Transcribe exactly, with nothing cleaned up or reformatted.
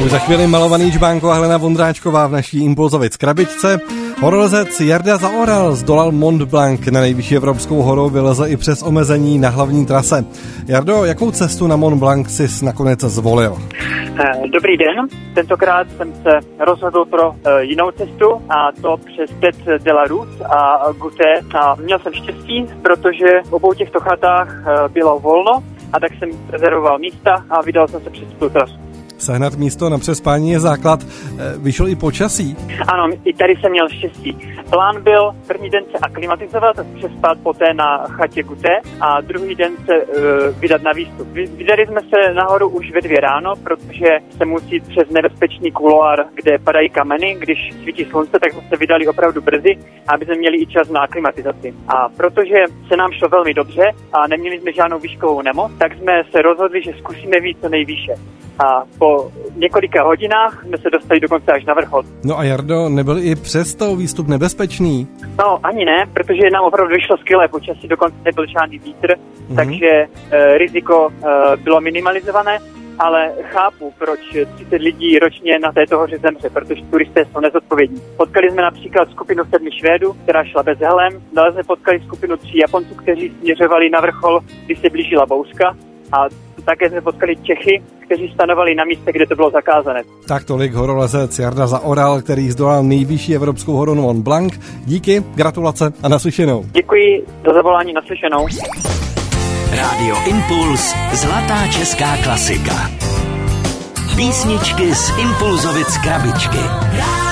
Už za chvíli malovaný čbánko a Helena Vondráčková v naší Impulzovic krabičce. Horolezec Jarda Zaoral zdolal Mont Blanc. Na nejvyšší evropskou horu vyleze i přes omezení na hlavní trase. Jardo, jakou cestu na Mont Blanc jsi nakonec zvolil? Dobrý den. Tentokrát jsem se rozhodl pro jinou cestu, a to přes Tête de la Route a Goutte. A měl jsem štěstí, protože v obou těchto chatách bylo volno, a tak jsem rezervoval místa a vydal jsem se přes tu trasu. Sehnat místo na přespání je základ. Vyšlo i počasí? Ano, i tady jsem měl štěstí. Plán byl první den se aklimatizovat, přespat poté na chatě Goutte a druhý den se uh, vydat na výstup. Vydali jsme se nahoru už ve dvě ráno, protože se musí jít přes nebezpečný kuloár, kde padají kameny. Když svítí slunce, tak jsme se vydali opravdu brzy, aby jsme měli i čas na aklimatizaci. A protože se nám šlo velmi dobře a neměli jsme žádnou výškovou nemoc, tak jsme se rozhodli, že zkusíme víc co nejvýše. A po několika hodinách jsme se dostali dokonce až na vrchol. No a Jardo, nebyl i přesto výstup nebezpečný? No, ani ne, protože nám opravdu vyšlo skvělé počasí, dokonce nebyl žádný vítr, mm-hmm. takže e, riziko e, bylo minimalizované, ale chápu, proč třicet lidí ročně na této hoře zemře, protože turisté jsou nezodpovědní. Potkali jsme například skupinu sedmi Švédů, která šla bez helem, dále jsme potkali skupinu tří Japonců, kteří směřovali na vrchol, když se blížila bouřka, a také jsme potkali Čechy, kteří stanovali na místě, kde to bylo zakázané. Tak tolik horolezec Jarda Zaoral, který zdolal nejvyšší evropskou horu Mont Blanc. Díky, gratulace a naslyšenou. Děkuji za zavolání, naslyšenou. Rádio Impuls, zlatá česká klasika. Písničky z Impulzovic krabičky.